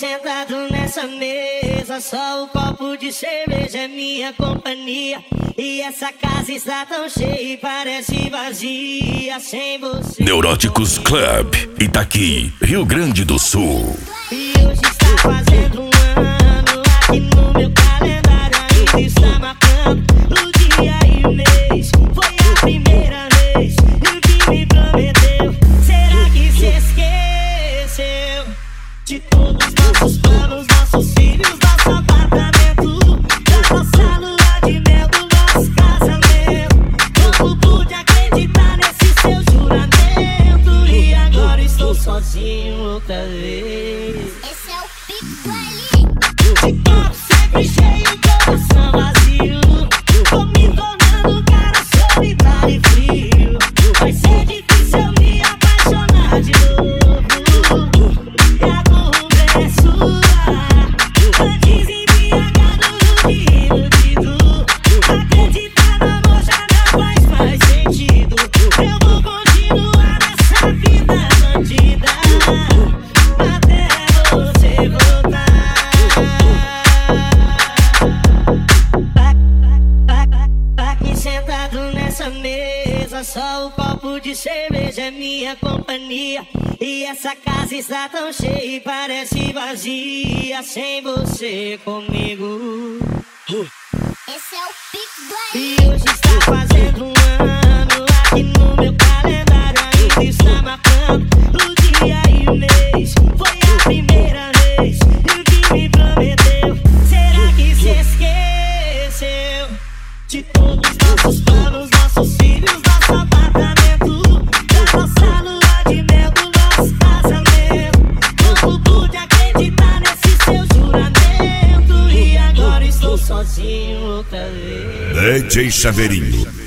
sentado nessa mesa, só o copo de cerveja é minha companhia. E essa casa está tão cheia e parece vazia sem você. Neuróticos Club, Itaqui, Rio Grande do Sul. E hoje está fazendo um ano, aqui no meu calendário ainda está marcando o dia e o mês. Foi a primeira vez e o que me prometeu, será que se esqueceu de todos os nossos planos, nossos filhos, nosso apartamento, da nossa lua de mel, do nosso casamento? Como pude acreditar nesse seu juramento? E agora estou sozinho outra vez. Esse é o Pico. De copo sempre cheio, coração vazio, tô me tornando cara solitário e frio. Vai ser difícil eu me apaixonar de novo. E a culpa é sua, antes embriagado no iludido. Acreditar no amor já não faz mais sentido. Eu vou continuar nessa vida bandida até você voltar. Aqui sentado nessa mesa, só o copo de cerveja é minha companhia. E essa casa está tão cheia e parece vazia sem você comigo. Esse é o Pico. E hoje está fazendo um ano, aqui no meu calendário ainda está marcando o dia e o mês. Foi a primeira vez e o que me prometeu, será que se esqueceu de todos os nossos planos, nossos filhos, nosso apartamento, da nossa lua de mel, do nosso casamento? Como pude acreditar nesse seu juramento? E agora estou sozinho outra vez. DJ Chaveirinho.